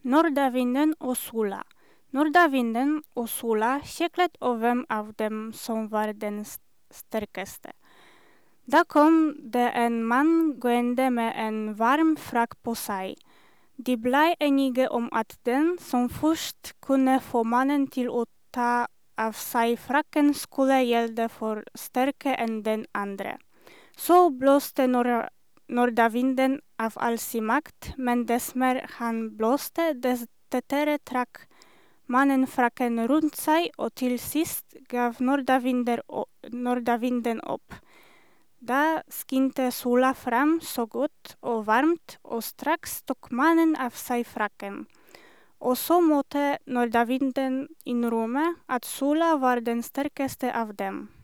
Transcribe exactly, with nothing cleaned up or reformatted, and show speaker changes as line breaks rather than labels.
Nordavinden och sola. Nordavinden och sola käklet av vem av dem som var den st- starkaste. Då kom det en man gående med en varm frack på sig. De blev eniga om att den som först kunde få mannen till att ta av sig fracken skulle gälda för starkare än den andra. Så blåste norra nordavinden av all sin makt, men dess mer han blåste, dess tätare trakk mannen fracken runt sig och till sist gav nordavinden, nordavinden upp. Då skinte sola fram så gott och varmt och strax tog mannen av sig fracken. Och så måtte nordavinden inrymma att sola var den starkaste av dem.